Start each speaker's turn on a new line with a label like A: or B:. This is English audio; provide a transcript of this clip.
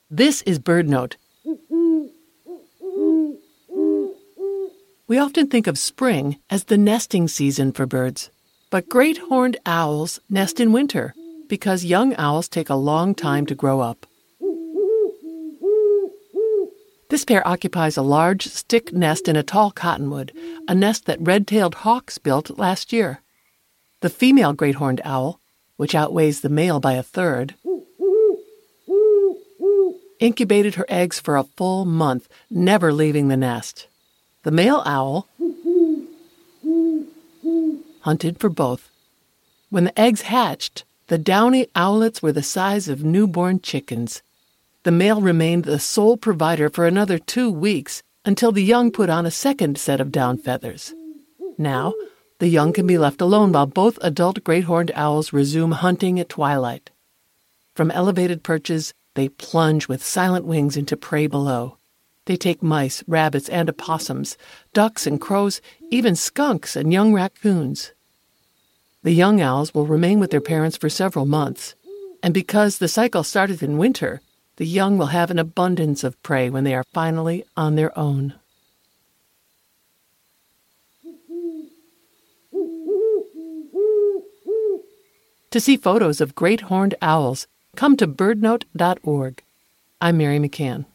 A: This is BirdNote. We often think of spring as the nesting season for birds, but great horned owls nest in winter because young owls take a long time to grow up. This pair occupies a large stick nest in a tall cottonwood, a nest that red-tailed hawks built last year. The female great horned owl, which outweighs the male by a third, incubated her eggs for a full month, never leaving the nest. The male owl hunted for both. When the eggs hatched, the downy owlets were the size of newborn chickens. The male remained the sole provider for another 2 weeks until the young put on a second set of down feathers. Now, the young can be left alone while both adult great horned owls resume hunting at twilight. From elevated perches, they plunge with silent wings into prey below. They take mice, rabbits, and opossums, ducks and crows, even skunks and young raccoons. The young owls will remain with their parents for several months, and because the cycle started in winter, the young will have an abundance of prey when they are finally on their own. To see photos of great horned owls, come to birdnote.org. I'm Mary McCann.